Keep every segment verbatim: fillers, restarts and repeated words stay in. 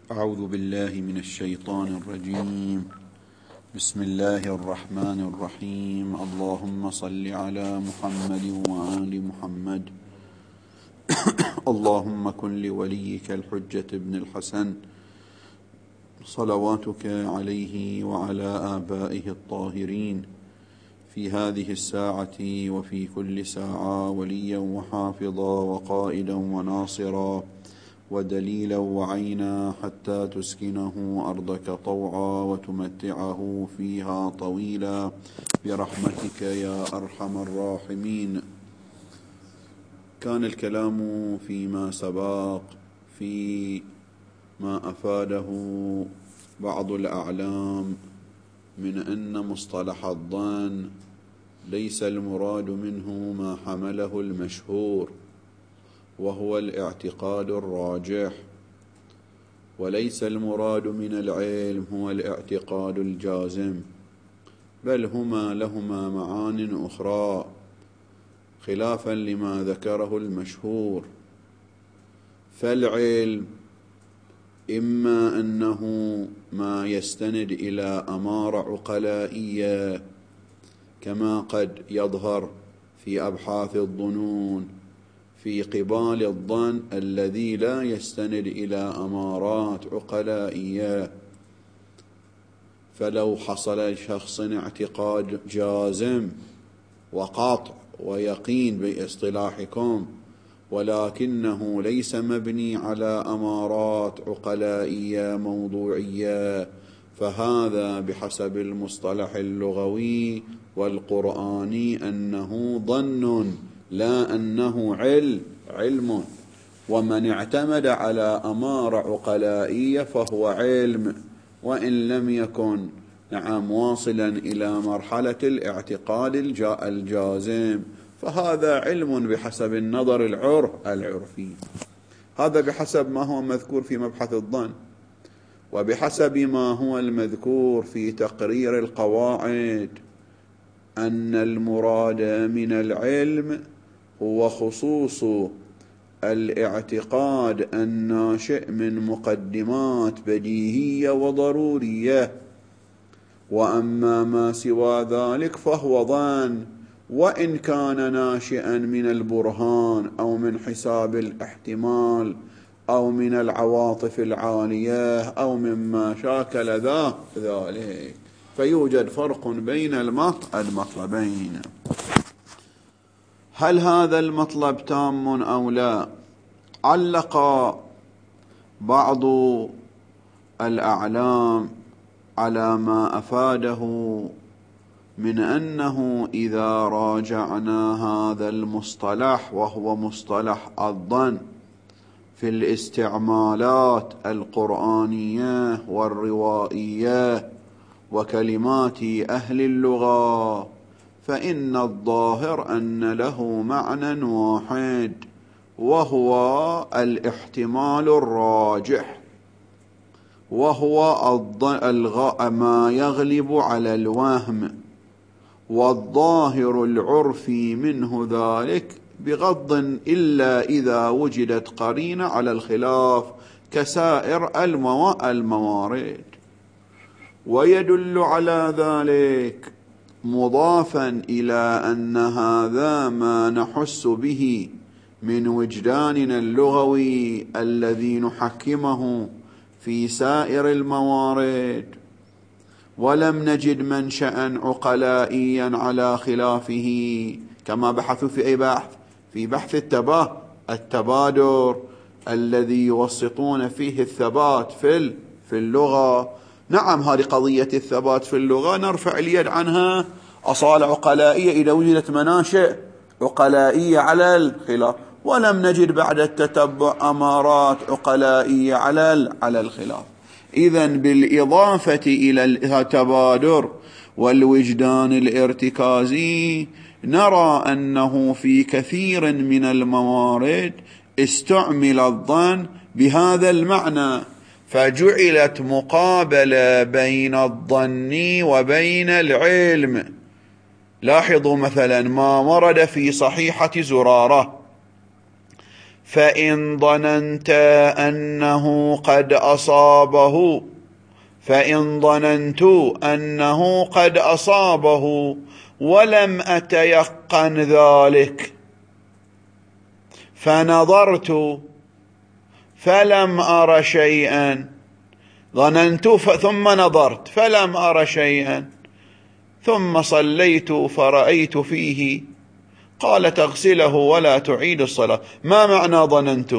أعوذ بالله من الشيطان الرجيم. بسم الله الرحمن الرحيم. اللهم صل على محمد وآل محمد. اللهم كن لوليك الحجة ابن الحسن صلواتك عليه وعلى آبائه الطاهرين في هذه الساعة وفي كل ساعة وليا وحافظا وقائدا وناصرا ودليلا وعينا حتى تسكنه أرضك طوعا وتمتعه فيها طويلا برحمتك يا أرحم الراحمين. كان الكلام فيما سبق في ما أفاده بعض الأعلام من أن مصطلح الظن ليس المراد منه ما حمله المشهور وهو الاعتقاد الراجح، وليس المراد من العلم هو الاعتقاد الجازم، بل هما لهما معان أخرى خلافا لما ذكره المشهور. فالعلم إما أنه ما يستند إلى أمارة عقلائية كما قد يظهر في أبحاث الظنون في قبال الظن الذي لا يستند إلى أمارات عقلائية، فلو حصل لشخص اعتقاد جازم وقاطع ويقين باصطلاحكم ولكنه ليس مبني على أمارات عقلائية موضوعية، فهذا بحسب المصطلح اللغوي والقرآني أنه ظن لا أنه علم علم ومن اعتمد على أمارة عقلائية فهو علم وإن لم يكن نعم واصلا إلى مرحلة الاعتقاد الجازم، فهذا علم بحسب النظر العرف العرفي. هذا بحسب ما هو مذكور في مبحث الظن، وبحسب ما هو المذكور في تقرير القواعد أن المراد من العلم هو خصوص الاعتقاد الناشئ من مقدمات بديهية وضرورية، وأما ما سوى ذلك فهو ظن وإن كان ناشئا من البرهان أو من حساب الاحتمال أو من العواطف العالية أو مما شاكل ذلك، فيوجد فرق بين المطلبين. هل هذا المطلب تام أو لا؟ علق بعض الأعلام على ما أفاده من أنه إذا راجعنا هذا المصطلح وهو مصطلح الظن في الاستعمالات القرآنية والروائية وكلمات أهل اللغة، فإن الظاهر أن له معنى واحد وهو الاحتمال الراجح، وهو ما يغلب على الوهم، والظاهر العرفي منه ذلك بغض إلا إذا وجدت قرينة على الخلاف كسائر الموارد. ويدل على ذلك مضافا إلى أن هذا ما نحس به من وجداننا اللغوي الذي نحكمه في سائر الموارد، ولم نجد منشأ عقلائيا على خلافه، كما بحثوا في أي بحث في بحث التبا التبادر الذي يوسطون فيه الثبات في في اللغة. نعم، هذه قضية الثبات في اللغة نرفع اليد عنها أصالة عقلائية إذا وجدت مناشئ عقلائية على الخلاف، ولم نجد بعد التتبع أمارات عقلائية على على الخلاف. إذن بالإضافة إلى التبادر والوجدان الارتكازي نرى أنه في كثير من الموارد استعمل الظن بهذا المعنى، فجعلت مقابلة بين الظن وبين العلم. لاحظوا مثلا ما ورد في صحيحة زرارة فإن ظننت أنه قد أصابه فإن ظننت أنه قد أصابه ولم أتيقن ذلك فنظرت فلم أر شيئا ظننت ثم نظرت فلم أر شيئا ثم صليت فرأيت فيه قال تغسله ولا تعيد الصلاة. ما معنى ظننت؟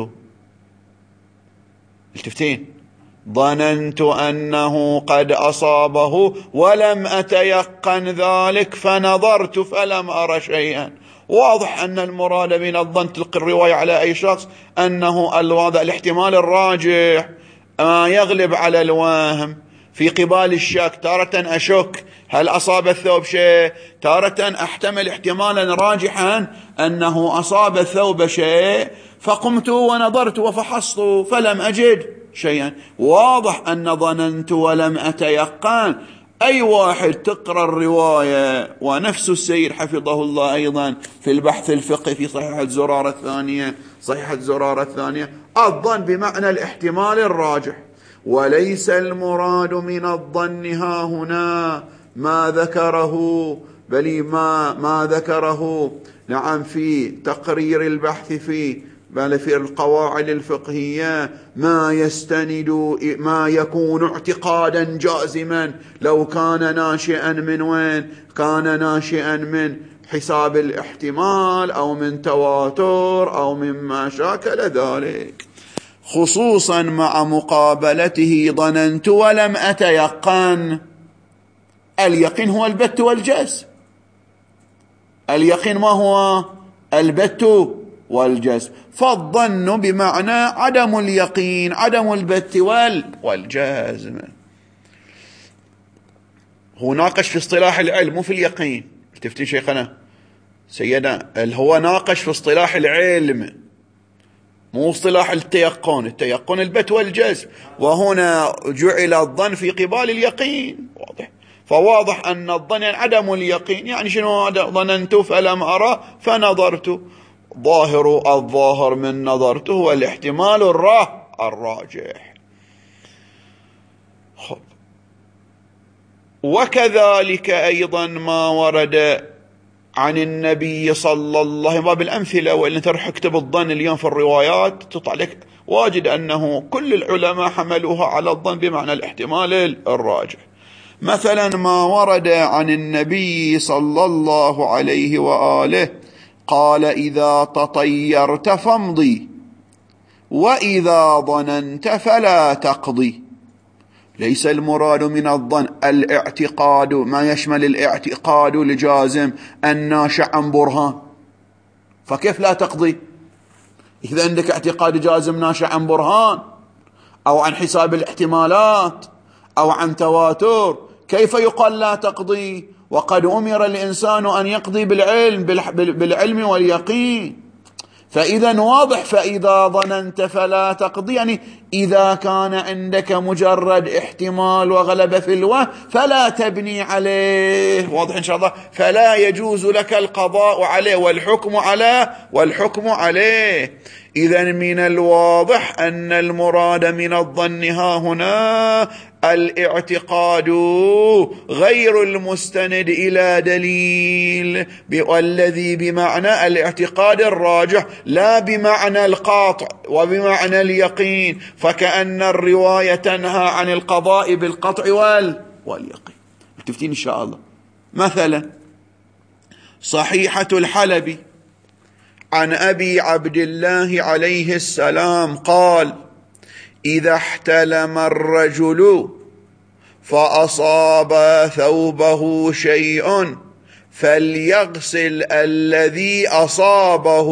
التفتين. ظننت أنه قد أصابه ولم أتيقن ذلك فنظرت فلم أر شيئا. واضح أن المراد من الظن تلقي الرواية على أي شخص أنه الوضع الاحتمال الراجح ما يغلب على الوهم في قبال الشك. تارة أشك هل أصاب الثوب شيء، تارة أحتمل احتمالا راجحا أنه أصاب الثوب شيء فقمت ونظرت وفحصت فلم أجد شيئا. واضح أن ظننت ولم أتيقن. أي واحد تقرأ الرواية ونفس السيد حفظه الله أيضا في البحث الفقهي في صحيحة زرارة الثانية صحيحة زرارة الثانية الظن بمعنى الاحتمال الراجح، وليس المراد من الظن ها هنا ما ذكره بل ما ما ذكره نعم في تقرير البحث فيه بل في القواعد الفقهية ما يستند ما يكون اعتقادا جازما لو كان ناشئا من وين؟ كان ناشئا من حساب الاحتمال أو من تواتر أو مما شاكل ذلك، خصوصا مع مقابلته ظننت ولم أتيقن. اليقين هو البت والجزم. اليقين ما هو؟ البت والجزم. فالظن بمعنى عدم اليقين، عدم البت والجزم. هو ناقش في اصطلاح العلم مو في اليقين. تفتي شيخنا سيدنا هو ناقش في اصطلاح العلم مو اصطلاح التيقن. التيقن البت والجزم، وهنا جعل الظن في قبال اليقين. واضح. فواضح أن الظن يعني عدم اليقين. يعني شنو؟ ظننت فلم أرى فنظرت. ظاهر الظاهر من نظرته هو الاحتمال الراه الراجح. خب. وكذلك أيضا ما ورد عن النبي صلى الله عليه وسلم بالأمثلة. وإن تروح اكتب الظن اليوم في الروايات تطلع لك واجد أنه كل العلماء حملوها على الظن بمعنى الاحتمال الراجح. مثلا ما ورد عن النبي صلى الله عليه وآله قال إذا تطيرت فامضي وإذا ظننت فلا تقضي. ليس المراد من الظن الاعتقاد ما يشمل الاعتقاد الجازم الناشئ عن برهان، فكيف لا تقضي؟ إذا عندك اعتقاد جازم ناشئ عن برهان أو عن حساب الاحتمالات أو عن تواتر كيف يقال لا تقضي وقد أمر الإنسان أن يقضي بالعلم بالعلم واليقين؟ فإذا واضح. فإذا ظننت فلا تقضي يعني إذا كان عندك مجرد احتمال وغلبة في الوهم فلا تبني عليه. واضح إن شاء الله. فلا يجوز لك القضاء عليه والحكم عليه والحكم عليه. إذا من الواضح أن المراد من الظن ها هنا الاعتقاد غير المستند إلى دليل، والذي بمعنى الاعتقاد الراجح لا بمعنى القاطع وبمعنى اليقين. فكأن الرواية تنهى عن القضاء بالقطع واليقين. تفتين إن شاء الله. مثلا صحيحة الحلبي عن أبي عبد الله عليه السلام قال إذا احتلم الرجل فأصاب ثوبه شيء فليغسل الذي أصابه،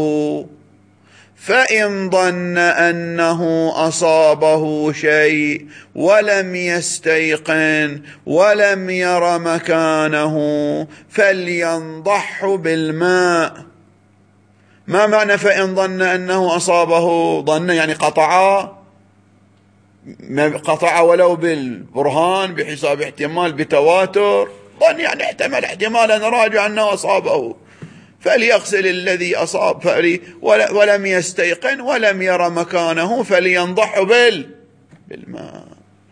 فإن ظن أنه أصابه شيء ولم يستيقن ولم ير مكانه فلينضح بالماء. ما معنى فإن ظن أنه أصابه؟ ظن يعني قطع قطع ولو بالبرهان بحساب احتمال بتواتر. ظن يعني احتمل احتمالا راجع أنه أصابه. فليغسل الذي أصاب فلي ولم يستيقن ولم ير مكانه فلينضح بالماء.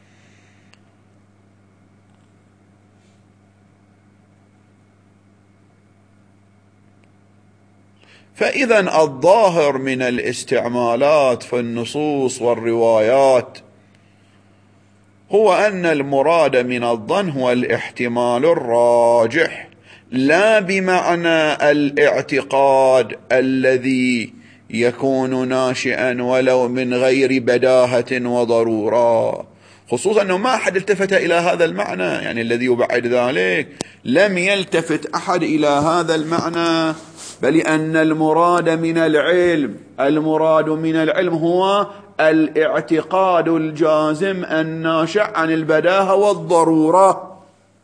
فإذا الظاهر من الاستعمالات في النصوص والروايات هو أن المراد من الظن هو الاحتمال الراجح، لا بمعنى الاعتقاد الذي يكون ناشئا ولو من غير بداهة وضرورة، خصوصا أنه ما أحد التفت إلى هذا المعنى، يعني الذي يبعد ذلك لم يلتفت أحد إلى هذا المعنى، بل أن المراد من العلم المراد من العلم هو الاعتقاد الجازم الناشئ عن البداهة والضرورة.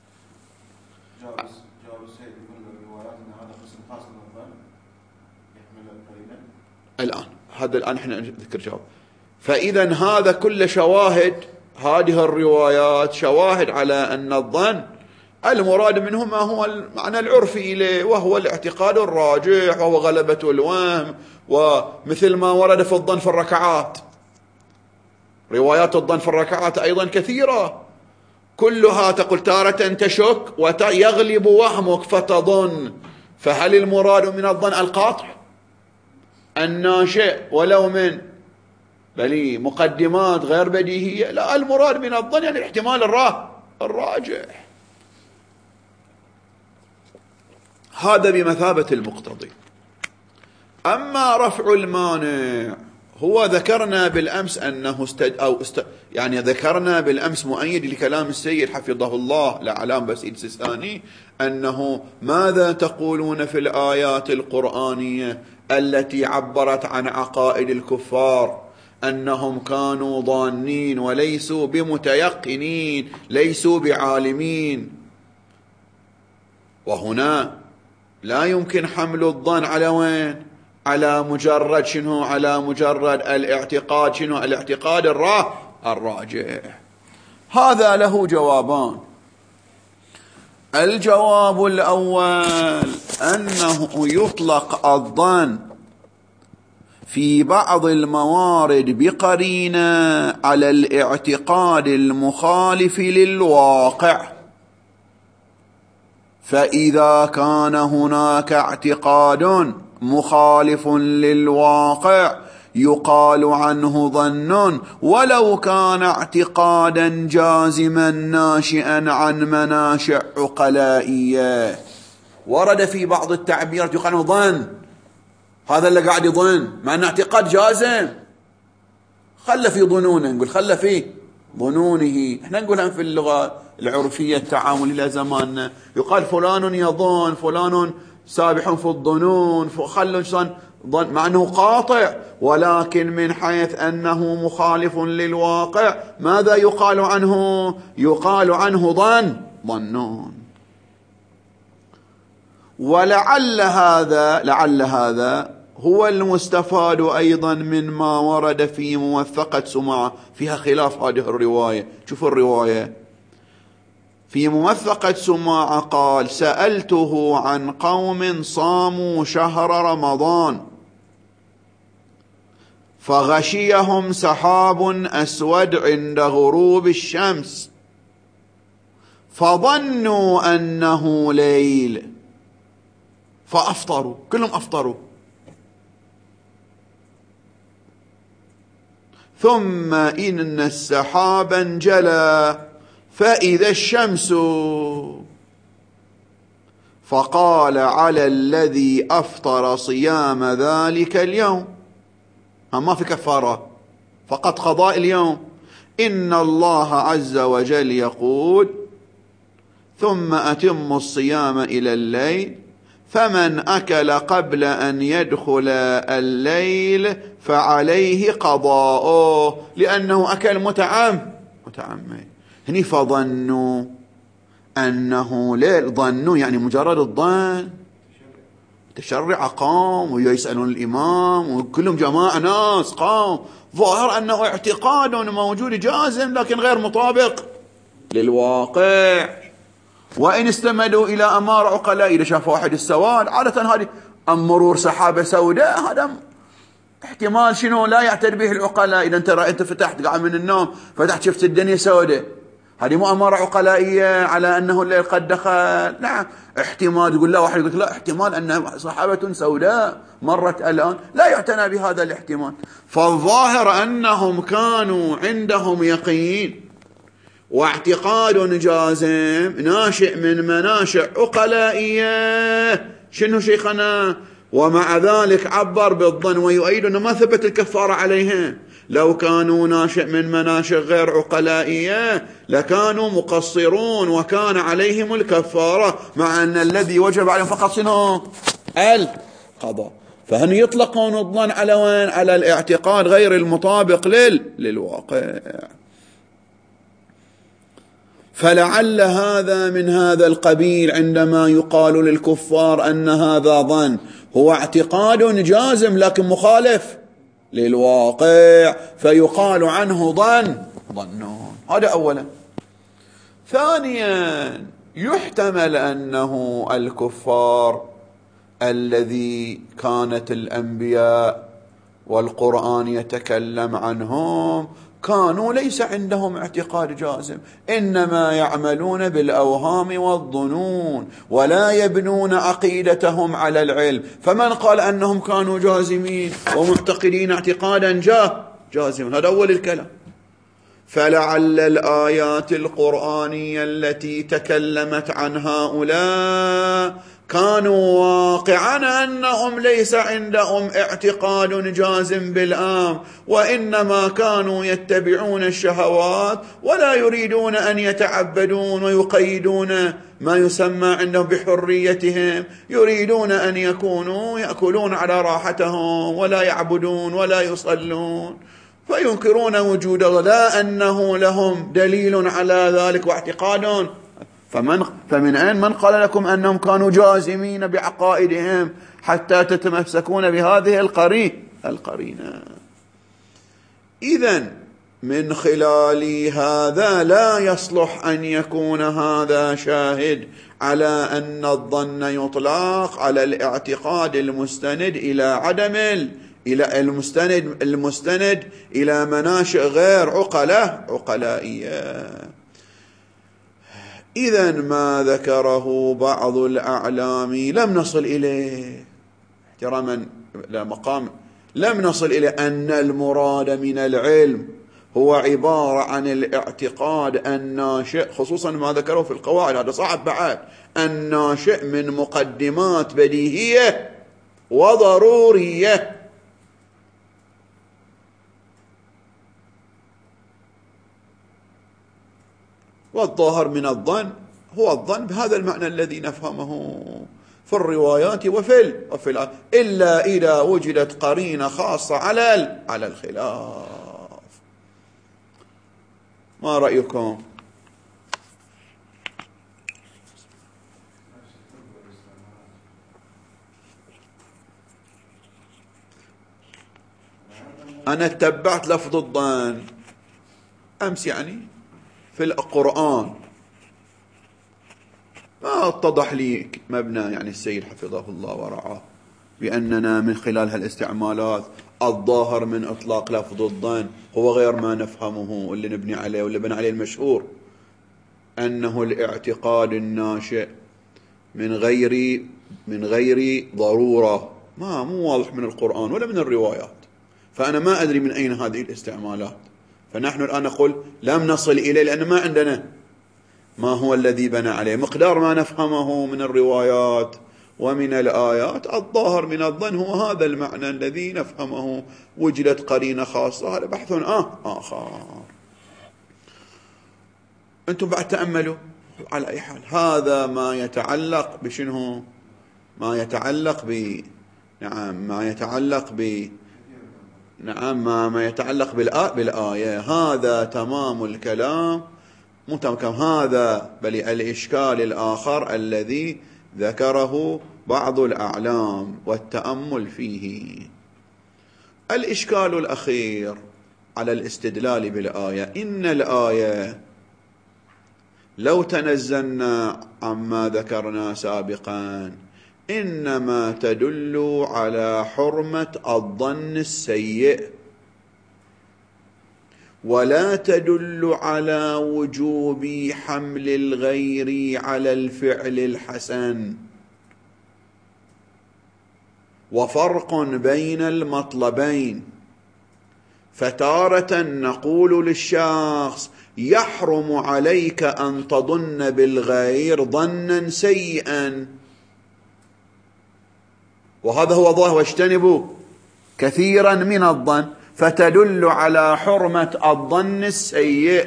الآن هذا الآن احنا نذكر جواب. فإذا هذا كل شواهد هذه الروايات شواهد على أن الظن المراد منه ما هو المعنى العرفي إليه، وهو الاعتقاد الراجح، وهو غلبة الوهم، ومثل ما ورد في الظن في الركعات. روايات الظن في الركعات أيضا كثيرة، كلها تقول تارة تشك ويغلب وهمك فتظن. فهل المراد من الظن القاطع الناشئ ولو من بل مقدمات غير بديهية؟ لا، المراد من الظن يعني الاحتمال الراجح. هذا بمثابة المقتضي. أما رفع المانع هو ذكرنا بالأمس أنه استد أو است يعني ذكرنا بالأمس مؤيد لكلام السيد حفظه الله لعلام بسيد سيستاني أنه ماذا تقولون في الآيات القرآنية التي عبرت عن عقائد الكفار أنهم كانوا ظانين وليسوا بمتيقنين، ليسوا بعالمين. وهنا لا يمكن حمل الظن على وين؟ على مجرد شنو؟ على مجرد الاعتقاد شنو؟ الاعتقاد الراجح. هذا له جوابان. الجواب الأول أنه يطلق الظن في بعض الموارد بقرينة على الاعتقاد المخالف للواقع، فإذا كان هناك اعتقاد مخالف للواقع يقال عنه ظن ولو كان اعتقادا جازما ناشئا عن مناشئ عقلائية. ورد في بعض التعبيرات يقال عنه ظن، هذا اللي قاعد يظن مع أنه اعتقاد جازم، خلى في ظنونه، نقول خلى في ظنونه. احنا نقولها في اللغة العرفية التعامل إلى زماننا، يقال فلان يظن، فلان سابح في الظنون، خلوا ظن مع أنه قاطع، ولكن من حيث أنه مخالف للواقع ماذا يقال عنه؟ يقال عنه ظن ظنون. ولعل هذا لعل هذا هو المستفاد أيضا من ما ورد في موثقة سماعة، فيها خلاف هذه الرواية. شوفوا الرواية في موثقة سماعة قال: سألته عن قوم صاموا شهر رمضان فغشيهم سحاب أسود عند غروب الشمس فظنوا أنه ليل فأفطروا، كلهم أفطروا، ثم إن السحاب انجلى فإذا الشمس، فقال على الذي أفطر صيام ذلك اليوم، ما في كفارة، فقط قضاء اليوم. إن الله عز وجل يقول: ثم أتم الصيام إلى الليل، فمن أكل قبل أن يدخل الليل فعليه قضاؤه، لأنه أكل متعم متعمد. هني فظنوا أنه ليل، ظنوا يعني مجرد الظن. تشرع قام ويسألون الإمام وكلهم جماعة ناس قام، ظاهر أنه اعتقاد موجود جازم لكن غير مطابق للواقع. وإن استمدوا إلى أمار عقلاء، إذا شاف واحد السواد عادة هذه أم مرور سحابة سوداء، هذا احتمال شنو لا يعتد به العقلاء. إذا أنت رأيت فتحت قاعد من النوم فتحت شفت الدنيا سوداء، هذه مو أمارة عقلائية على أنه الليل قد دخل. نعم احتمال، يقول لا واحد يقول لا احتمال أن سحابة سوداء مرت الآن، لا يعتنى بهذا الاحتمال. فالظاهر أنهم كانوا عندهم يقين واعتقاد جازم ناشئ من مناشئ عقلائية. شنو شيخنا؟ ومع ذلك عبر بالظن ويؤيد أنه ما ثبت الكفارة عليهم. لو كانوا ناشئ من مناشئ غير عقلائية لكانوا مقصرون وكان عليهم الكفارة، مع أن الذي وجب عليهم فقط شنو؟ القضاء. فهم يطلقون الظن على وين؟ على الاعتقاد غير المطابق لل... للواقع. فلعل هذا من هذا القبيل عندما يقال للكفار أن هذا ظن، هو اعتقاد جازم لكن مخالف للواقع، فيقال عنه ظن ظنون. هذا أولا. ثانيا يحتمل أنه الكفار الذي كانت الأنبياء والقرآن يتكلم عنهم كانوا ليس عندهم اعتقاد جازم، إنما يعملون بالأوهام والظنون ولا يبنون عقيدتهم على العلم. فمن قال أنهم كانوا جازمين ومعتقدين اعتقادا جاه جازما؟ هذا أول الكلام. فلعل الآيات القرآنية التي تكلمت عن هؤلاء كانوا واقعا أنهم ليس عندهم اعتقاد جازم بالآم، وإنما كانوا يتبعون الشهوات ولا يريدون أن يتعبدون ويقيدون ما يسمى عندهم بحريتهم، يريدون أن يكونوا يأكلون على راحتهم ولا يعبدون ولا يصلون، فينكرون وجود الله، لا أنه لهم دليل على ذلك واعتقاد. فمن فمن أين من قال لكم أنهم كانوا جازمين بعقائدهم حتى تتمسكون بهذه القرين القرينة؟ إذن من خلال هذا لا يصلح أن يكون هذا شاهد على أن الظن يطلق على الاعتقاد المستند إلى عدم إلى المستند المستند إلى مناشئ غير عقلة عقلائية. إذن ما ذكره بعض الأعلام لم نصل إليه احتراما لمقام، لم نصل إلى أن المراد من العلم هو عبارة عن الاعتقاد الناشئ، خصوصا ما ذكره في القواعد، هذا صعب بعد، الناشئ من مقدمات بديهية وضرورية. والظاهر من الظن هو الظن بهذا المعنى الذي نفهمه في الروايات وفي وفي الآيات، إلا إذا وجدت قرينة خاصة على على الخلاف. ما رأيكم؟ أنا اتبعت لفظ الظن أمس يعني في القرآن، ما اتضح لي مبنى يعني السيد حفظه الله ورعاه بأننا من خلال هالاستعمالات الظاهر من إطلاق لفظ الظن هو غير ما نفهمه اللي نبني عليه واللي بنى عليه المشهور، أنه الاعتقاد الناشئ من غير من غير ضرورة. ما مو واضح من القرآن ولا من الروايات، فأنا ما أدري من أين هذه الاستعمالات. فنحن الآن نقول لم نصل إليه لأن ما عندنا ما هو الذي بنى عليه، مقدار ما نفهمه من الروايات ومن الآيات. الظاهر من الظن هو هذا المعنى الذي نفهمه، وجدت قرينة خاصة، هذا بحث آه آخر. أنتم بعد تأملوا. على أي حال هذا ما يتعلق بشنه، ما يتعلق ب نعم ما يتعلق ب نعم ما, ما يتعلق بالآية. هذا تمام الكلام، مو تمام هذا بل الإشكال الآخر الذي ذكره بعض الأعلام والتأمل فيه. الإشكال الأخير على الاستدلال بالآية، إن الآية لو تنزلنا عما ذكرنا سابقا إنما تدل على حرمة الظن السيء، ولا تدل على وجوب حمل الغير على الفعل الحسن. وفرق بين المطلبين، فتارة نقول للشخص يحرم عليك أن تظن بالغير ظنا سيئا، وهذا هو ظاهر، واجتنبوا كثيرا من الظن، فتدل على حرمة الظن السيء.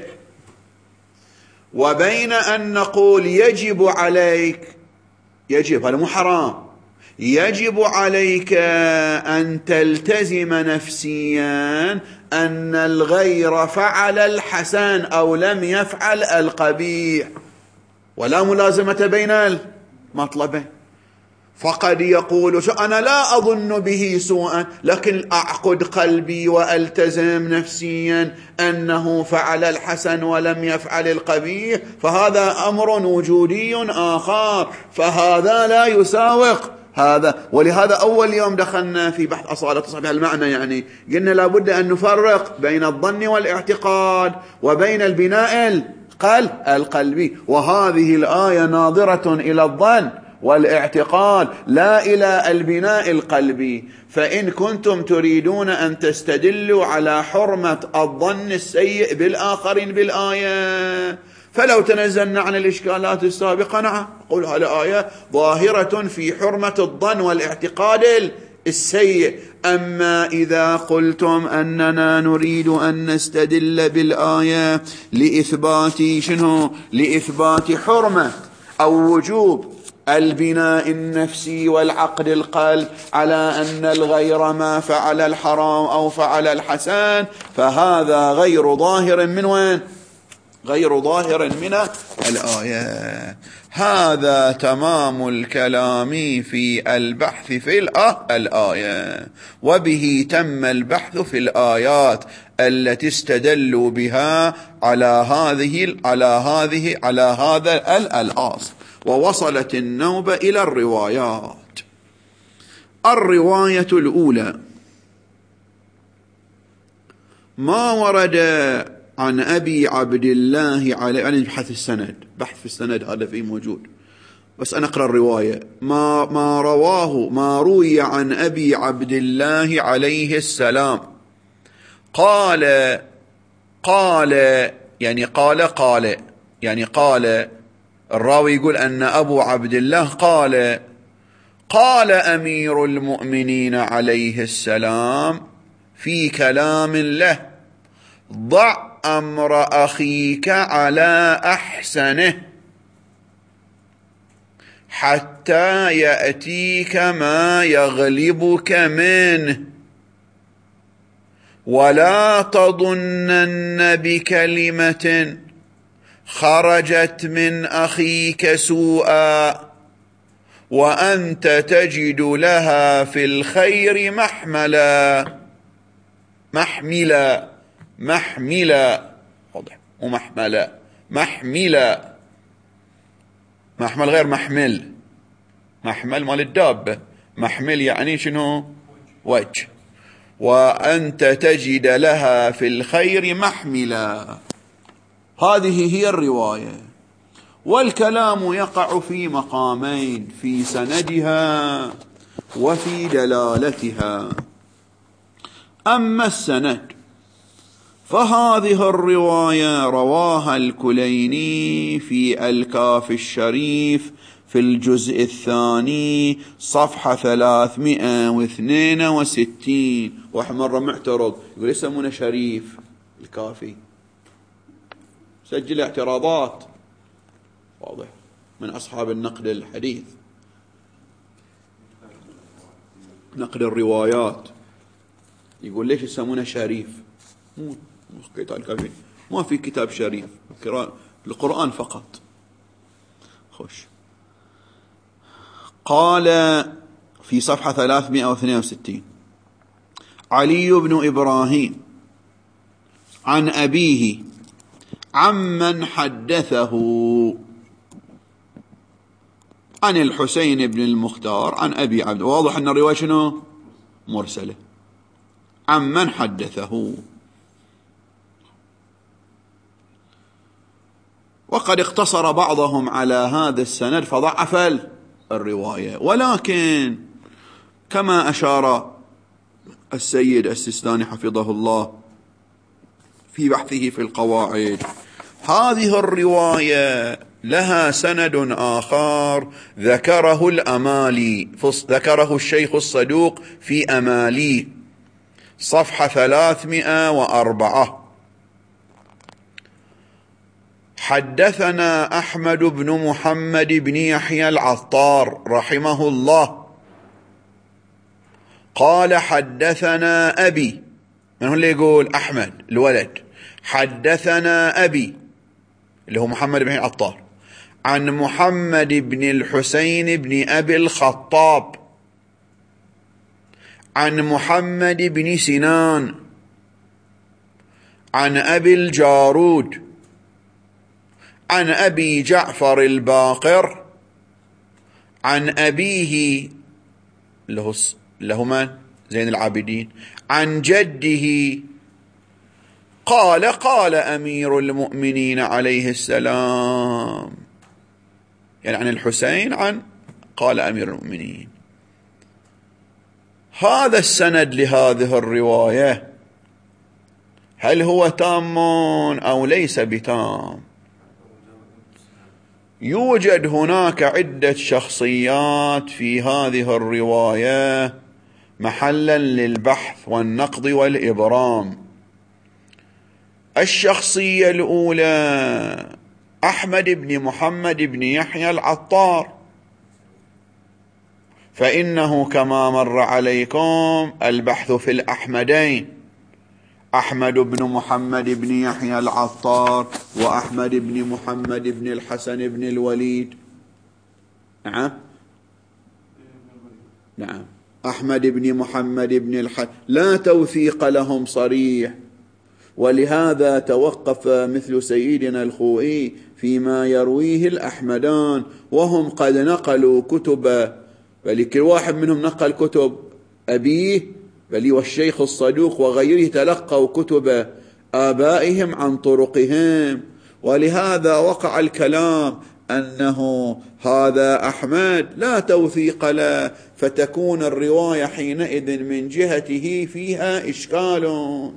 وبين أن نقول يجب عليك، يجب، هذا مو حرام، يجب عليك أن تلتزم نفسيا أن الغير فعل الحسن أو لم يفعل القبيح، ولا ملازمة بين المطلبين. فقد يقول أنا لا أظن به سوءا، لكن أعقد قلبي وألتزم نفسيا أنه فعل الحسن ولم يفعل القبيح، فهذا أمر وجودي آخر، فهذا لا يساوق هذا. ولهذا أول يوم دخلنا في بحث أصالة صحيح المعنى، يعني قلنا لابد أن نفرق بين الظن والاعتقاد وبين البناء القلب القلبي، وهذه الآية ناظرة إلى الظن والاعتقاد لا إلى البناء القلبي. فإن كنتم تريدون أن تستدلوا على حرمة الظن السيء بالآخرين بالآية، فلو تنزلنا عن الإشكالات السابقة نعم قول هالآية ظاهرة في حرمة الظن والاعتقاد السيء. أما إذا قلتم أننا نريد أن نستدل بالآية لإثبات شنو؟ لإثبات حرمة أو وجوب البناء النفسي والعقد القلب على أن الغير ما فعل الحرام أو فعل الحسن، فهذا غير ظاهر من وين؟ غير ظاهر من الآية. هذا تمام الكلام في البحث في الآية، وبه تم البحث في الآيات التي استدلوا بها على هذه على هذه على هذا الأصل. ووصلت النوبة إلى الروايات. الرواية الأولى ما ورد عن أبي عبد الله عليه، أنا بحث السند، بحث في السند هذا فيه موجود، بس أنا أقرأ الرواية. ما, ما رواه ما روي عن أبي عبد الله عليه السلام قال قال يعني قال قال يعني قال الراوي يقول أن أبو عبد الله قال قال أمير المؤمنين عليه السلام في كلام له ضع أمر أخيك على أحسنه حتى يأتيك ما يغلبك منه، ولا تظنن بكلمة خرجت من أخيك سوءا وأنت تجد لها في الخير محملا محملا محملا واضح ومحملا محملا، محمل غير محمل، محمل مال الدابة، محمل يعني شنو؟ وجه. وأنت تجد لها في الخير محملا. هذه هي الرواية. والكلام يقع في مقامين، في سندها وفي دلالتها. أما السند فهذه الرواية رواها الكليني في الكاف الشريف في الجزء الثاني صفحة ثلاثمائة واثنين وستين. واحد مرة معترض يقول يسمونه شريف الكافي، سجل اعتراضات واضح من أصحاب النقد الحديث، نقد الروايات، يقول ليش يسمونه شريف؟ مو كتاب الكافي، ما في كتاب شريف، القرآن فقط. خوش. قال في صفحة ثلاثمائة واثنين وستين علي بن إبراهيم عن أبيه عمن حدثه عن الحسين بن المختار عن أبي عبد. واضح أن الرواية شنو؟ مرسلة. عن من حدثه. وقد اقتصر بعضهم على هذا السند فضعف الرواية، ولكن كما أشار السيد السيستاني حفظه الله في بحثه في القواعد، هذه الرواية لها سند آخر ذكره الأمالي، ذكره الشيخ الصدوق في أمالي صفحة ثلاثمائة وأربعة. حدثنا أحمد بن محمد بن يحيى العطار رحمه الله قال حدثنا أبي. من هو اللي يقول؟ أحمد الولد. حدثنا أبي اللي هو محمد بن العطار عن محمد بن الحسين بن أبي الخطاب عن محمد بن سنان عن أبي الجارود عن أبي جعفر الباقر عن أبيه له من؟ زين العابدين عن جده قال قال أمير المؤمنين عليه السلام، يعني عن الحسين عن قال أمير المؤمنين. هذا السند لهذه الرواية هل هو تام أو ليس بتام؟ يوجد هناك عدة شخصيات في هذه الرواية محلا للبحث والنقد والإبرام. الشخصية الأولى أحمد بن محمد بن يحيى العطار، فإنه كما مر عليكم البحث في الأحمدين، أحمد بن محمد بن يحيى العطار وأحمد بن محمد بن الحسن بن الوليد. نعم نعم أحمد بن محمد بن الحسن لا توثيق لهم صريح، ولهذا توقف مثل سيدنا الخوئي فيما يرويه الأحمدان، وهم قد نقلوا كتب، بل كل واحد منهم نقل كتب أبيه بل والشيخ الصدوق وغيره تلقوا كتب آبائهم عن طرقهم، ولهذا وقع الكلام أنه هذا أحمد لا توثيق له، فتكون الرواية حينئذ من جهته فيها إشكال.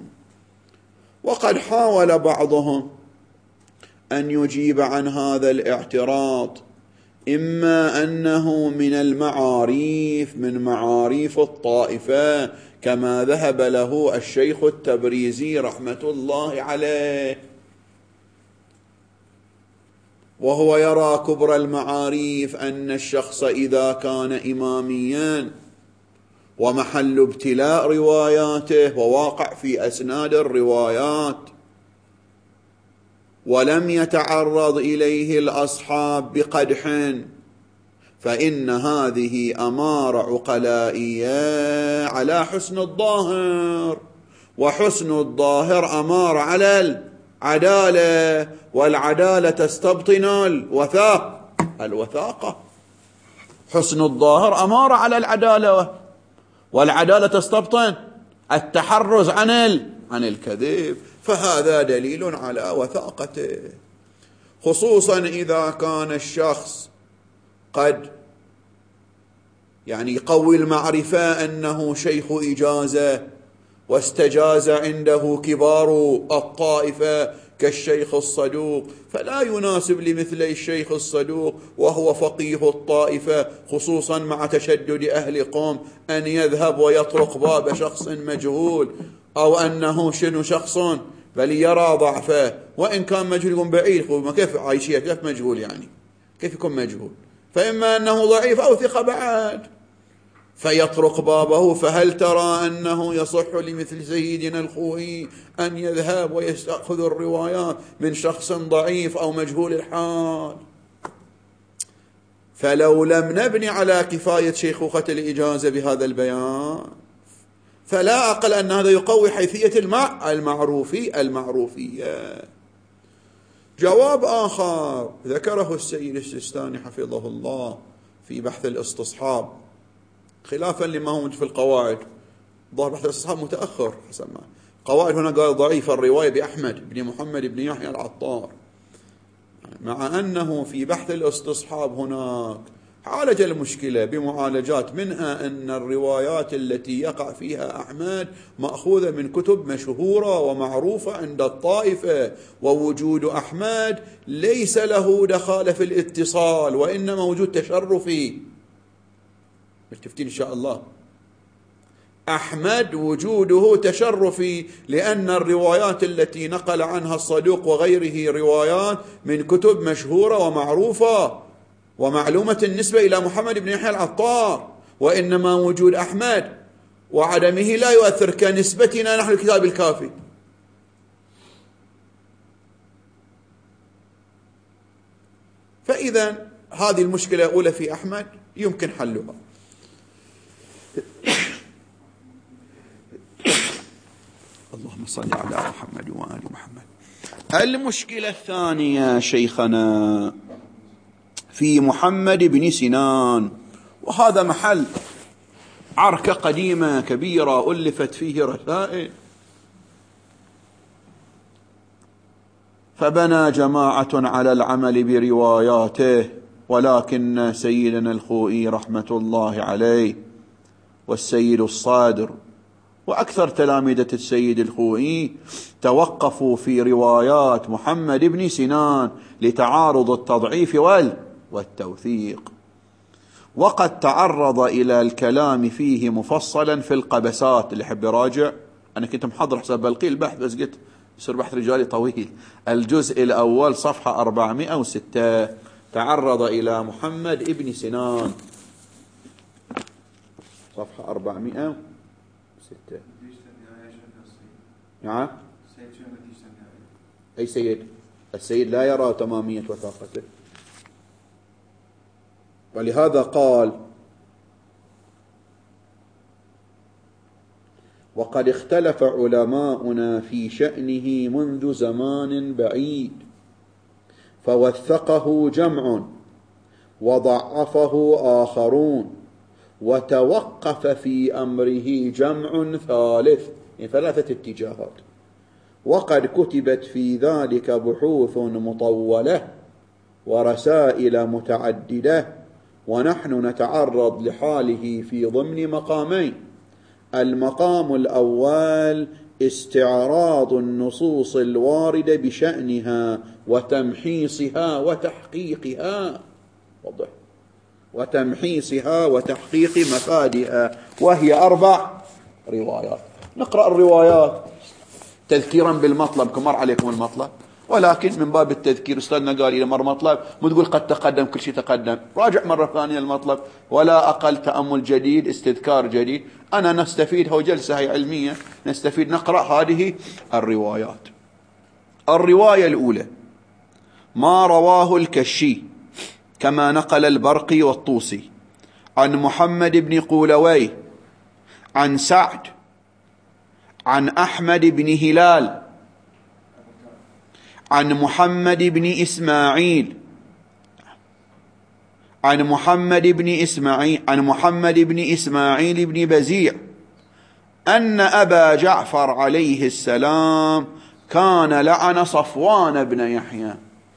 وقد حاول بعضهم أن يجيب عن هذا الاعتراض، إما أنه من المعاريف من معاريف الطائفة كما ذهب له الشيخ التبريزي رحمة الله عليه، وهو يرى كبر المعاريف أن الشخص إذا كان إماميا ومحل ابتلاء رواياته وواقع في أسناد الروايات ولم يتعرض إليه الأصحاب بقدح، فإن هذه أمارة عقلائية على حسن الظاهر، وحسن الظاهر أمارة على العدالة، والعدالة تستبطن الوثاق الوثاقة. حسن الظاهر أمارة على العدالة، والعدالة تستبطن التحرز عن عن الكذب، فهذا دليل على وثاقته، خصوصا إذا كان الشخص قد يعني يقوي المعرفة أنه شيخ إجازة واستجاز عنده كبار الطائفة كالشيخ الصدوق، فلا يناسب لمثل الشيخ الصدوق وهو فقيه الطائفة خصوصا مع تشدد أهل قوم أن يذهب ويطرق باب شخص مجهول، أو أنه شنو شخص بل يرى ضعفه وإن كان مجهول بعيد. ما كيف عايشية كيف مجهول يعني كيف يكون مجهول؟ فإما أنه ضعيف أو ثقة بعد، فيطرق بابه. فهل ترى أنه يصح لمثل سيدنا الخوئي أن يذهب ويستأخذ الروايات من شخص ضعيف أو مجهول الحال؟ فلو لم نبني على كفاية شيخوخة الإجازة بهذا البيان فلا أقل أن هذا يقوي حيثية المع المعروفي المعروفية. جواب آخر ذكره السيد السيستاني حفظه الله في بحث الاستصحاب خلافا لما هو في القواعد. ظهر بحث الاستصحاب متأخر حسب ما قواعد هنا قال ضعيف الرواية بأحمد بن محمد بن يحيى العطار، مع أنه في بحث الاستصحاب هناك عالج المشكلة بمعالجات، منها أن الروايات التي يقع فيها أحمد مأخوذة من كتب مشهورة ومعروفة عند الطائفة، ووجود أحمد ليس له دخال في الاتصال وإنما وجود تشرفي. متفقين إن شاء الله؟ أحمد وجوده تشرفي، لأن الروايات التي نقل عنها الصدوق وغيره روايات من كتب مشهورة ومعروفة ومعلومة النسبة إلى محمد بن يحيى العطار، وإنما وجود أحمد وعدمه لا يؤثر كنسبتنا نحن الكتاب الكافي. فإذا هذه المشكلة الأولى في أحمد يمكن حلها. اللهم صل على محمد وآل محمد. المشكلة الثانية شيخنا في محمد بن سنان، وهذا محل عركة قديمة كبيرة ألفت فيه رسائل، فبنى جماعة على العمل برواياته، ولكن سيدنا الخوئي رحمة الله عليه والسيد الصادر وأكثر تلامذة السيد الخوئي توقفوا في روايات محمد بن سنان لتعارض التضعيف والتوثيق، وقد تعرض إلى الكلام فيه مفصلا في القبسات. اللي حب يراجع، أنا كنت محضر حساب بلقي البحث بس قلت يصير بحث رجالي طويل. الجزء الأول صفحة أربعمائة وستة تعرض إلى محمد بن سنان، صفحة أربعمائة وستة. نعم، أي سيد؟ السيد لا يرى تمامية وثاقته، ولهذا قال: وقد اختلف علماؤنا في شأنه منذ زمان بعيد، فوثقه جمع وضعفه آخرون، وتوقف في أمره جمع ثالث، يعني ثلاثة اتجاهات، وقد كتبت في ذلك بحوث مطولة ورسائل متعددة، ونحن نتعرض لحاله في ضمن مقامين: المقام الأول استعراض النصوص الواردة بشأنها وتمحيصها وتحقيقها، واضح، وتمحيصها وتحقيق مفادها، وهي أربع روايات. نقرأ الروايات تذكيرا بالمطلب، كمر عليكم المطلب، ولكن من باب التذكير. أستاذنا قال إذا مر مطلب مو تقول قد تقدم كل شيء تقدم، راجع مرة ثانية المطلب، ولا أقل تأمل جديد، استذكار جديد. أنا نستفيد، هو جلسة هي علمية نستفيد، نقرأ هذه الروايات. الرواية الأولى ما رواه الكشي كما نقل البرقي والطوسي عن محمد بن قولويه عن سعد عن أحمد بن هلال عن محمد بن إسماعيل عن محمد بن إسماعيل عن محمد بن إسماعيل بن بزيع أن أبا جعفر عليه السلام كان لعن صفوان بن يحيى،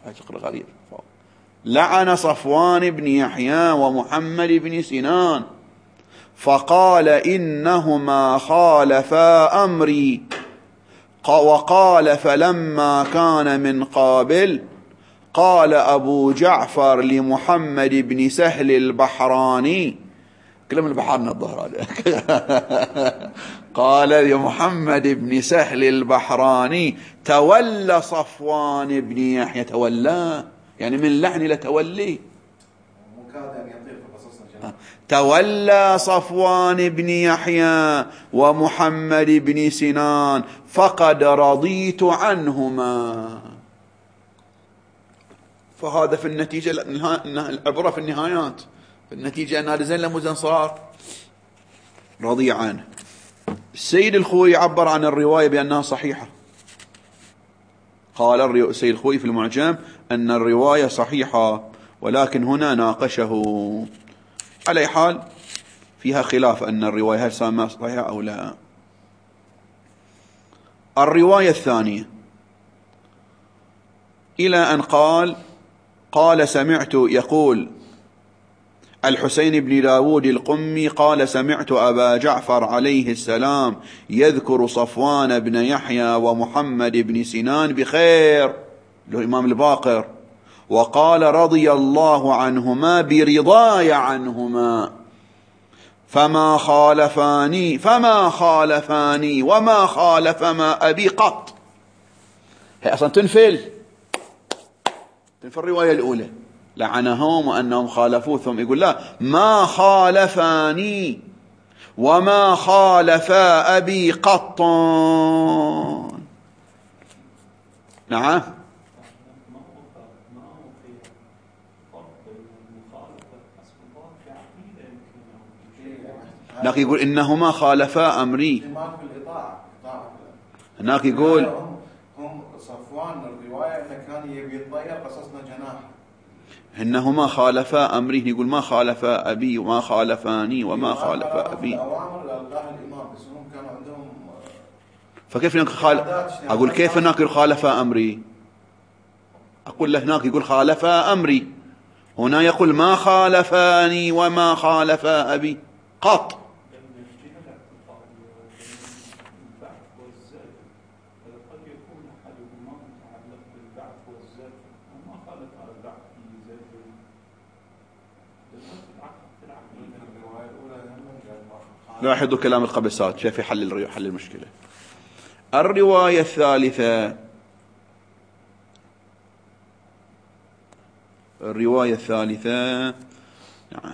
لعن صفوان بن يحيى ومحمد بن سنان، فقال إنهما خالفا أمري، وقال فلما كان من قابل قال أبو جعفر لمحمد بن سهل البحراني، كلام البحراني الظهر هذا قال لمحمد بن سهل البحراني تولى صفوان بن يحيى، تولى يعني من لعن لتولي، تولى صفوان بن يحيى ومحمد بن سنان فقد رضيت عنهما. فهذا في النتيجة، العبرة في النهايات، في النتيجة أن زين لمزن صار رضي عنه. السيد الخوئي عبر عن الرواية بأنها صحيحة، قال السيد الخوئي في المعجم أن الرواية صحيحة، ولكن هنا ناقشه على حال فيها خلاف أن الرواية هل صحيحة أو لا. الرواية الثانية إلى أن قال قال سمعت يقول الحسين بن داود القمي قال سمعت أبا جعفر عليه السلام يذكر صفوان بن يحيى ومحمد بن سنان بخير، له إمام الباقر، وقال رضي الله عنهما برضاي عنهما فما خالفاني فما خالفاني وما خالف ما أبي قط. هي أصلا تنفل تنفل الرواية الأولى لعنهم وأنهم خالفوه، ثم يقول لا ما خالفاني وما خالف أبي قط. نعم هناك يقول إنهما خالفا أمري، هناك يقول هم صفوان الرواية إنه كان يبي يتطير قصصنا جناح، إنهما خالفا أمري، يقول ما خالفا أبي وما خالفاني وما خالفا أبي. فكيف هناك خال... أقول كيف هناك خالفا أمري؟ أقول له هناك يقول خالفا أمري، هنا يقول ما خالفاني وما خالفا أبي قط. لاحظوا كلام القبسات شايف في حل حل المشكلة. الرواية الثالثة الرواية الثالثة نعم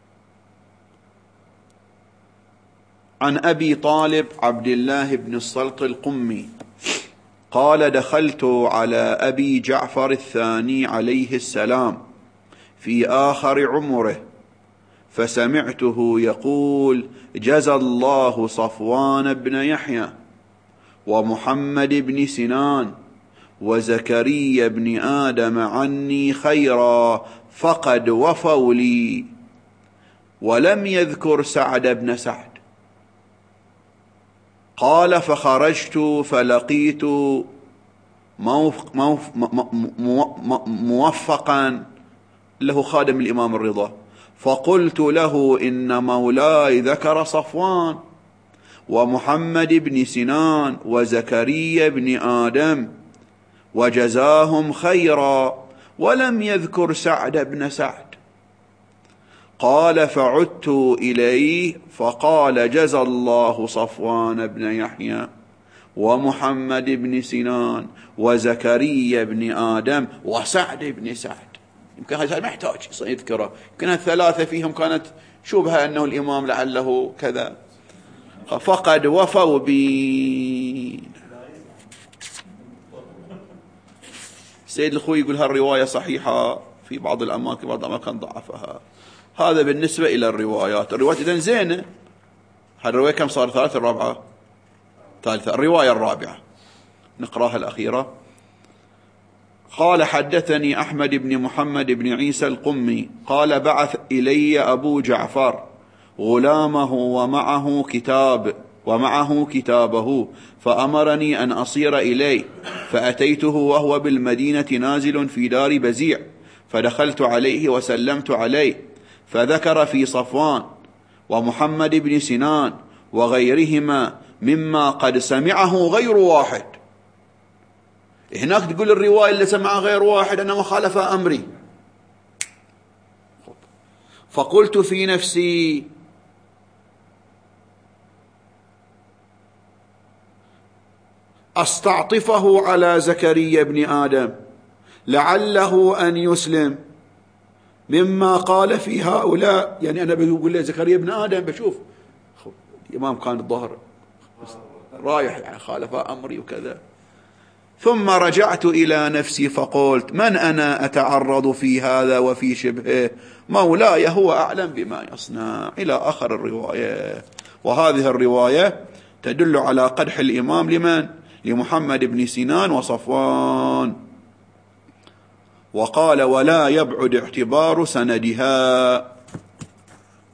عن أبي طالب عبد الله بن الصلت القمي قال دخلت على أبي جعفر الثاني عليه السلام في آخر عمره فسمعته يقول جزى الله صفوان بن يحيى ومحمد بن سنان وزكريا بن آدم عني خيرا فقد وفوا لي، ولم يذكر سعد بن سعد. قال فخرجت فلقيت موف موف موفقا له خادم الإمام الرضا، فقلت له إن مولاي ذكر صفوان ومحمد بن سنان وزكريا بن آدم وجزاهم خيرا ولم يذكر سعد بن سعد. قال فعدت إليه فقال جزى الله صفوان بن يحيى ومحمد بن سنان وزكريا بن آدم وسعد بن سعد. يمكن هذا ما يحتاج يذكره، يمكن الثلاثة فيهم كانت شبهة أنه الإمام لعله كذا. فقد وفوا بي. سيد الخوي يقول هالرواية صحيحة في بعض الأماكن، بعض الأماكن ضعفها. هذا بالنسبة إلى الروايات. الروايات إذن زينة. هالرواية كم صار؟ ثلاثة الرابعة ثالثة. الرواية الرابعة نقراها الأخيرة. قال حدثني أحمد بن محمد بن عيسى القمي قال بعث إلي أبو جعفر غلامه ومعه كتاب ومعه كتابه فأمرني أن أصير إليه، فأتيته وهو بالمدينة نازل في دار بزيع، فدخلت عليه وسلمت عليه، فذكر في صفوان ومحمد بن سنان وغيرهما مما قد سمعه غير واحد. هناك تقول الرواية اللي سمعها غير واحد أنه خالف أمري. فقلت في نفسي أستعطفه على زكريا بن آدم لعله أن يسلم مما قال في هؤلاء. يعني أنا بقول له زكريا بن آدم بشوف الإمام كان الظهر رايح يعني خالف أمري وكذا. ثم رجعت إلى نفسي فقلت من أنا أتعرض في هذا وفي شبهه؟ مولاي هو أعلم بما يصنع، إلى آخر الرواية. وهذه الرواية تدل على قدح الإمام لمن؟ لمحمد بن سنان وصفوان. وقال ولا يبعد اعتبار سندها.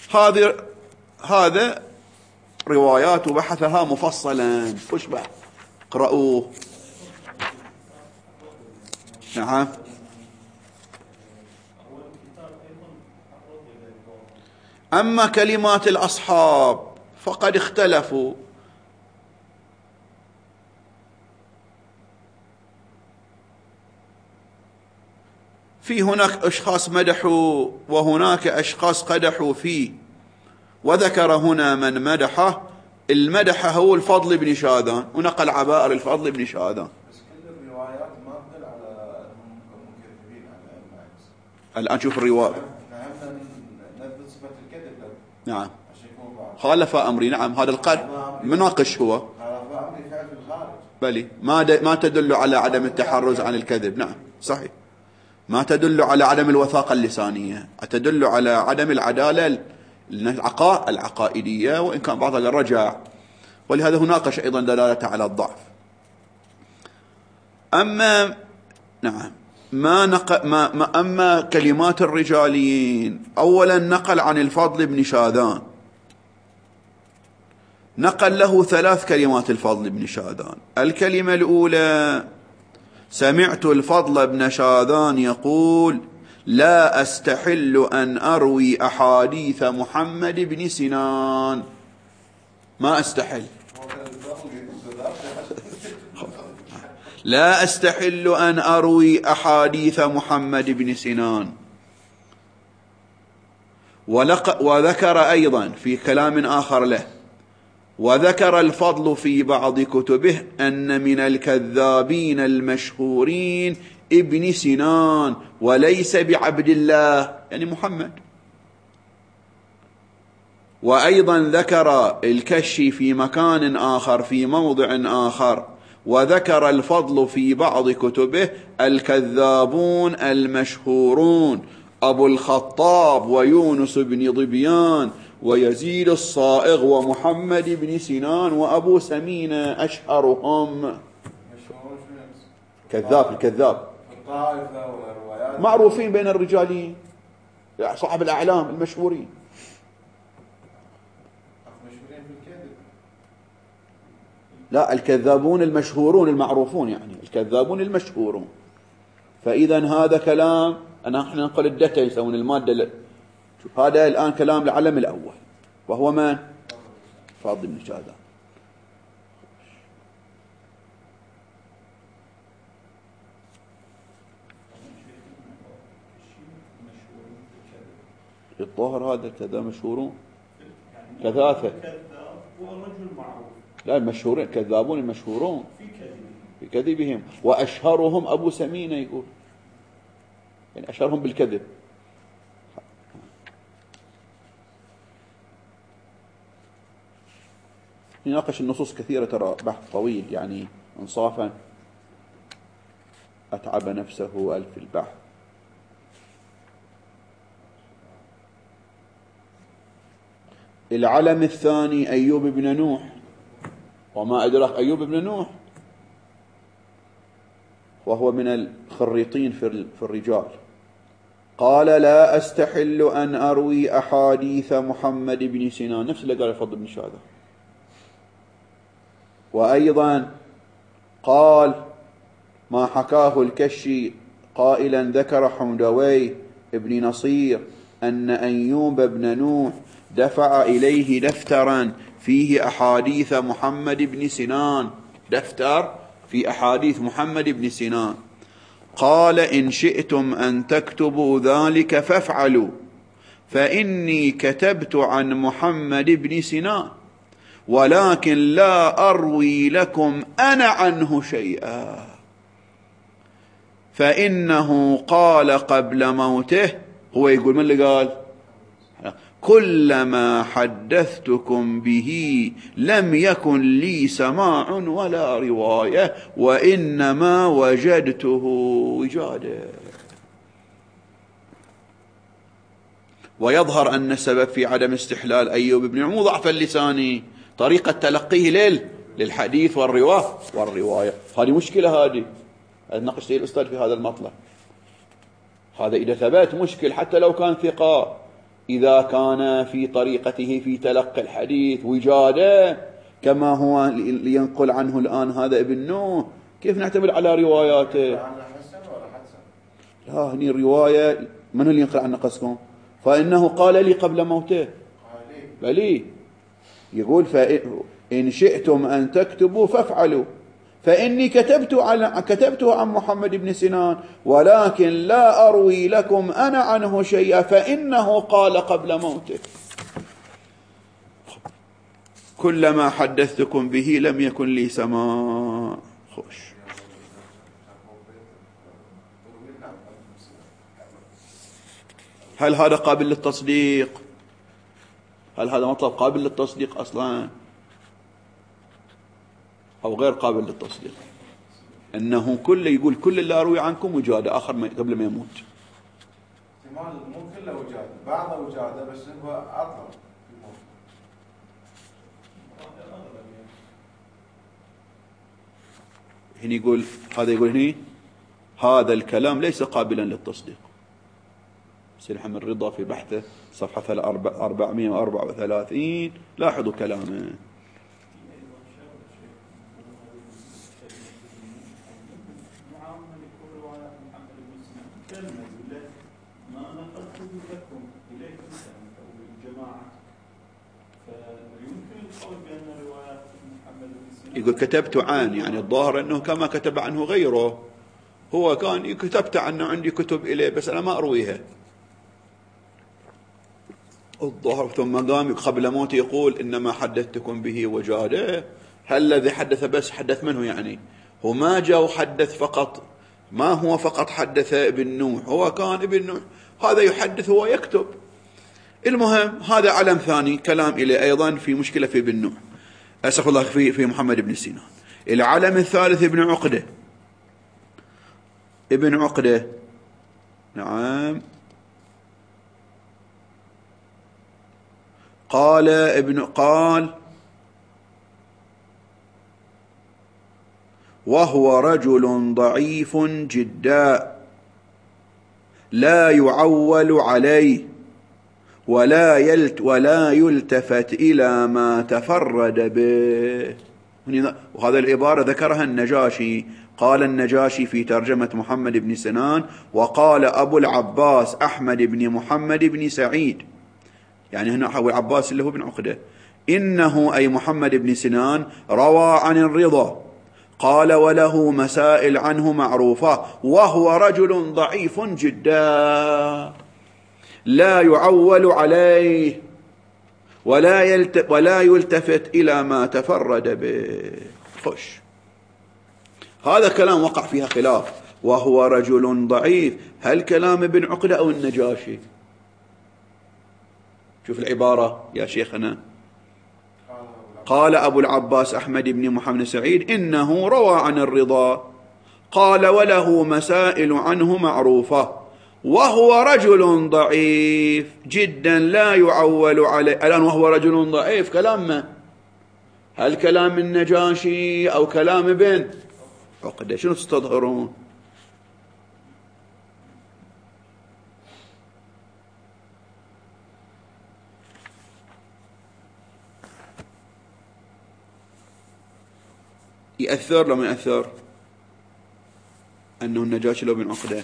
هذه هذا روايات وبحثها مفصلا، وش بعد اقرأوه. نعم. أما كلمات الأصحاب فقد اختلفوا، في هناك أشخاص مدحوا وهناك أشخاص قدحوا فيه، وذكر هنا من مدحه. المدح هو الفضل بن شاذان، ونقل عبائر الفضل بن شاذان. بس كل الروايات ما تدل على انهم مكذبين على المعز. الآن شوف الرواية. نحن نثبت صفة الكذب. نعم. خالف أمري. نعم. هذا القد مناقش هو. خالف أمري فعل في الخارج. بلي ما د... ما تدل على عدم التحرز عن الكذب. نعم صحيح. ما تدل على عدم الوثاقة اللسانية، تدل على عدم العدالة العقاء العقائدية، وإن كان بعضها الرجع، ولهذا هناقش أيضا دلالة على الضعف. أما نعم ما, نق... ما... ما أما كلمات الرجاليين، أولا نقل عن الفضل بن شاذان، نقل له ثلاث كلمات الفضل بن شاذان. الكلمة الأولى: سمعت الفضل بن شاذان يقول: لا أستحل أن أروي أحاديث محمد بن سنان. ما أستحل، لا أستحل أن أروي أحاديث محمد بن سنان. وذكر أيضا في كلام آخر له: وذكر الفضل في بعض كتبه أن من الكذابين المشهورين ابن سنان وليس بعبد الله، يعني محمد. وأيضا ذكر الكشي في مكان آخر في موضع آخر، وذكر الفضل في بعض كتبه الكذابون المشهورون أبو الخطاب ويونس بن ضبيان ويزيد الصائغ ومحمد بن سنان وأبو سمينة أشهرهم. كذاب الكذاب معروفين بين الرجالين، صاحب الأعلام المشهورين. لا، الكذابون المشهورون المعروفون، يعني الكذابون المشهورون. فإذا هذا كلام، أنا احنا نقول الدتا يسوون المادة ل... شوف هذا الآن كلام العلم الأول، وهو من؟ فاضل بن شاذان. الظاهر هذا كذا مشهورون كثاثة. لا، المشهورين كذابون المشهورون في كذبهم، وأشهرهم أبو سمينة يقول، يعني أشهرهم بالكذب. يناقش النصوص كثيرة، ترى بحث طويل، يعني انصافا أتعب نفسه ألف البحث. العلم الثاني أيوب بن نوح. وما أدراك أيوب بن نوح؟ وهو من الخريطين في الرجال. قال: لا أستحل أن أروي أحاديث محمد بن سنان، نفس اللي قال الفضل بن شاذان. وأيضا قال ما حكاه الكشي قائلا: ذكر حمدوي ابن نصير أن أيوب بن نوح دفع إليه دفترا فيه أحاديث محمد بن سنان، دفتر في أحاديث محمد بن سنان. قال: إن شئتم أن تكتبوا ذلك فافعلوا، فإني كتبت عن محمد بن سنان، ولكن لا أروي لكم أنا عنه شيئا، فإنه قال قبل موته، هو يقول من اللي قال؟ كلما حدثتكم به لم يكن لي سماع ولا رواية، وإنما وجدته وجاده. ويظهر أن السبب في عدم استحلال أيوب بن نوح ضعف اللساني، طريقة تلقيه ليل للحديث والرواية والرواية هذه مشكلة. هذه ناقشته الأستاذ في هذا المطلب. هذا إذا ثبت مشكل، حتى لو كان ثقة إذا كان في طريقته في تلقي الحديث وجادة كما هو ينقل عنه الآن هذا ابن نوح، كيف نعتمد على رواياته؟ لا، هني الرواية من اللي ينقل عن قصكم؟ فإنه قال لي قبل موته، بلي يقول فإن شئتم أن تكتبوا فافعلوا، فإني كتبت على كتبته عن محمد بن سنان ولكن لا أروي لكم أنا عنه شيئا فإنه قال قبل موته. كلما حدثتكم به لم يكن لي سماع. خوش. هل هذا قابل للتصديق؟ هل هذا مطلب قابل للتصديق أصلا أو غير قابل للتصديق؟ أنه كل يقول كل اللي أروي عنكم وجادة آخر ما قبل ما يموت. احتمال مو كله وجادة، بعضه وجادة بس هو أطلب. هنا يقول هذا يقول هنا هذا الكلام ليس قابلا للتصديق. سيد محمد رضا في بحثه صفحة أربعمائة وأربعة وثلاثين لاحظوا كلامه. يقول كتبت عن، يعني الظاهر أنه كما كتب عنه غيره، هو كان كتبت عنه عندي كتب إليه بس أنا ما أرويها الظاهر. ثم قام قبل موت يقول إنما حدثتكم به وجاده. هل الذي حدث بس حدث منه؟ يعني هو ما جاء وحدث فقط، ما هو فقط حدث ابن نوح، هو كان ابن نوح هذا يحدث ويكتب. المهم هذا علم ثاني كلام إليه أيضا في مشكلة في ابن نوح، أسف الله في في محمد بن سينان. العلم الثالث ابن عقدة. ابن عقدة نعم قال ابن قال وهو رجل ضعيف جدا لا يعول عليه ولا يلت ولا يلتفت إلى ما تفرد به. وهذا العبارة ذكرها النجاشي. قال النجاشي في ترجمة محمد بن سنان وقال أبو العباس أحمد بن محمد بن سعيد، يعني هنا أبو العباس اللي هو بن عقدة، إنه أي محمد بن سنان روى عن الرضا قال وله مسائل عنه معروفة وهو رجل ضعيف جدا لا يعول عليه ولا يلت ولا يلتفت إلى ما تفرد به. خش. هذا كلام وقع فيها خلاف. وهو رجل ضعيف، هل كلام ابن عقدة أو النجاشي؟ شوف العبارة يا شيخنا. قال أبو العباس أحمد بن محمد سعيد إنه روى عن الرضا قال وله مسائل عنه معروفة وهو رجل ضعيف جدا لا يعول عليه. الآن وهو رجل ضعيف كلام من؟ هل كلام النجاشي أو كلام ابن عقدة؟ شنو تستظهرون؟ يأثر لو ما يأثر أنه النجاشي لو بن عقدة.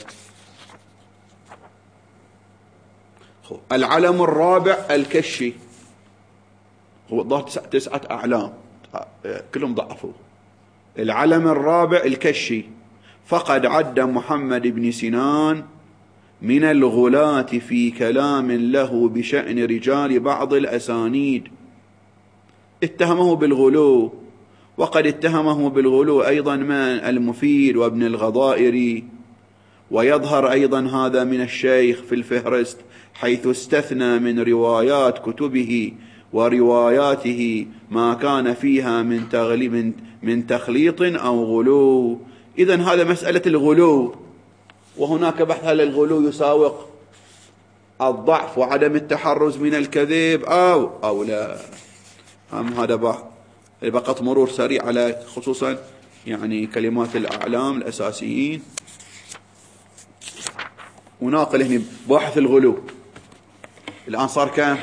العلم الرابع الكشي، هو الظاهر تسعة أعلام كلهم ضعفوا. العلم الرابع الكشي فقد عد محمد بن سنان من الغلاة في كلام له بشأن رجال بعض الأسانيد، اتهمه بالغلو، وقد اتهمه بالغلو أيضا من المفيد وابن الغضائري. ويظهر أيضا هذا من الشيخ في الفهرست حيث استثنى من روايات كتبه ورواياته ما كان فيها من تغليب من تخليط أو غلو. إذن هذا مسألة الغلو، وهناك بحث هل الغلو يساوق الضعف وعدم التحرز من الكذب أو أو لا. هم هذا بحث فقط مرور سريع على خصوصا يعني كلمات الأعلام الأساسيين. وناقل هنا باحث الغلو. الآن صار كم؟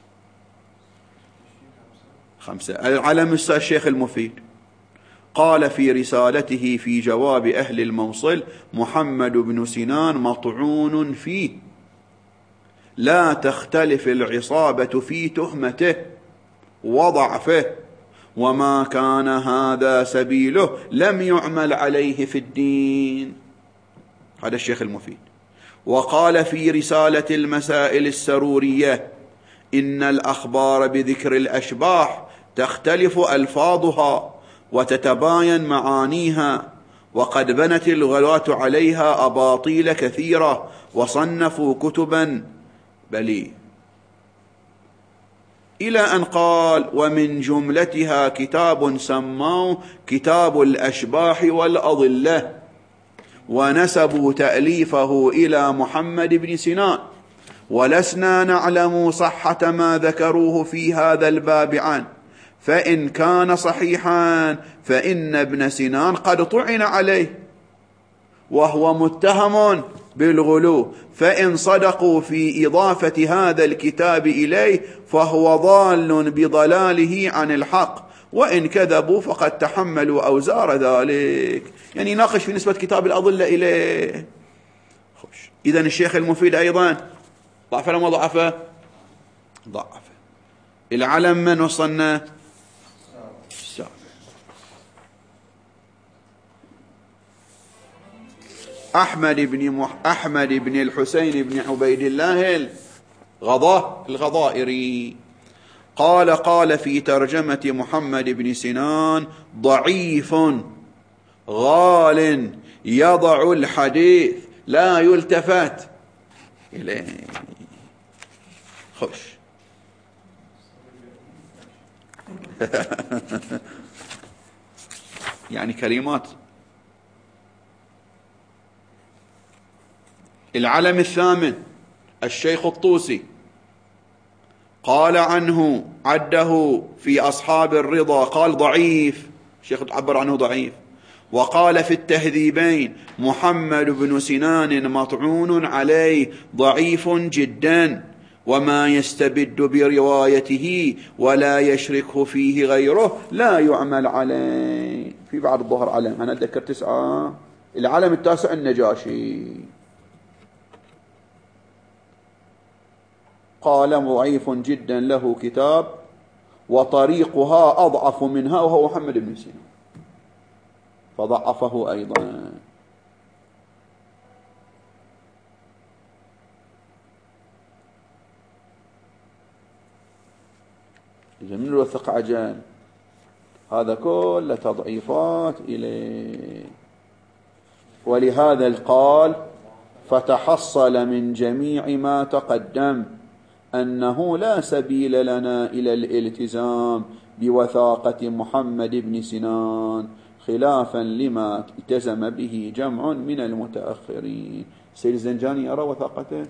خمسة. العلم الشيخ المفيد قال في رسالته في جواب أهل الموصل: محمد بن سنان مطعون فيه، لا تختلف العصابة في تهمته وضعفه، وما كان هذا سبيله لم يعمل عليه في الدين. هذا الشيخ المفيد. وقال في رسالة المسائل السرورية: إن الأخبار بذكر الأشباح تختلف ألفاظها وتتباين معانيها، وقد بنت الغلاة عليها أباطيل كثيرة وصنفوا كتبا بلي، إلى أن قال: ومن جملتها كتاب سماه كتاب الأشباح والأضلة، ونسبوا تأليفه إلى محمد بن سنان، ولسنا نعلم صحة ما ذكروه في هذا الباب عنه، فإن كان صحيحا فإن ابن سنان قد طعن عليه وهو متهم بالغلو، فإن صدقوا في إضافة هذا الكتاب إليه فهو ضال بضلاله عن الحق، وإن كذبوا فقد تحملوا أوزار ذلك. يعني ناقش في نسبة كتاب الأضلة إليه. خوش. إذن الشيخ المفيد أيضا ضعف لما ضعفه ضعف. العلم من وصلنا؟ أحمد بن مح... أحمد بن الحسين بن عبيد الله الغضا الغضائري قال قال في ترجمة محمد بن سنان: ضعيف غال يضع الحديث لا يلتفت إليه. خوش. يعني كلمات. العلم الثامن الشيخ الطوسي قال عنه، عده في أصحاب الرضا، قال ضعيف، الشيخ تعبر عنه ضعيف. وقال في التهذيبين: محمد بن سنان مطعون عليه ضعيف جدا، وما يستبد بروايته ولا يشركه فيه غيره لا يعمل عليه. في بعد الظهر علم، أنا أتذكر تسعة. العلم التاسع النجاشي قال: ضعيف جدا، له كتاب وطريقها أضعف منها، وهو محمد بن سنان، فضعفه أيضا. إذا من الوثق عجل، هذا كله تضعيفات إليه. ولهذا القال: فتحصل من جميع ما تقدم أنه لا سبيل لنا إلى الالتزام بوثاقة محمد بن سنان، خلافا لما التزم به جمع من المتأخرين. سيد الزنجاني يرى وثاقته؟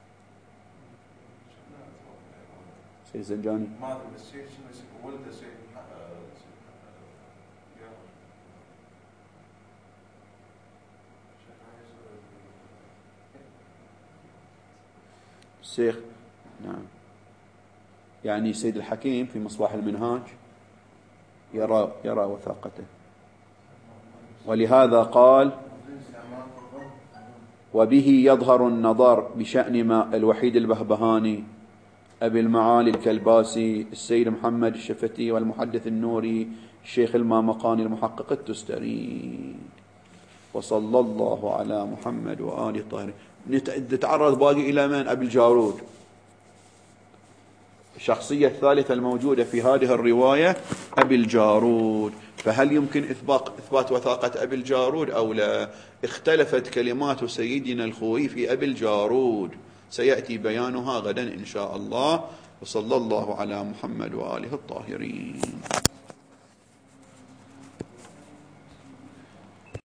سيد الزنجاني ما أدري، بس سيد ولد سيد الشيخ، نعم، يعني سيد الحكيم في مصباح المنهاج يرى يرى وثاقته. ولهذا قال: وبه يظهر النظر بشأن ما الوحيد البهبهاني، أبي المعالي الكلباسي، السيد محمد الشفتي، والمحدث النوري، الشيخ المامقاني، المحقق التستري. وصلى الله على محمد وآله الطاهرين. نتعرض باقي إلى من؟ أبي الجارود، الشخصية الثالثة الموجودة في هذه الرواية أبي الجارود. فهل يمكن إثبات, إثبات وثاقة أبي الجارود أو لا؟ اختلفت كلمات سيدنا الخوي في أبي الجارود، سيأتي بيانها غدا إن شاء الله. وصلى الله على محمد وآله الطاهرين.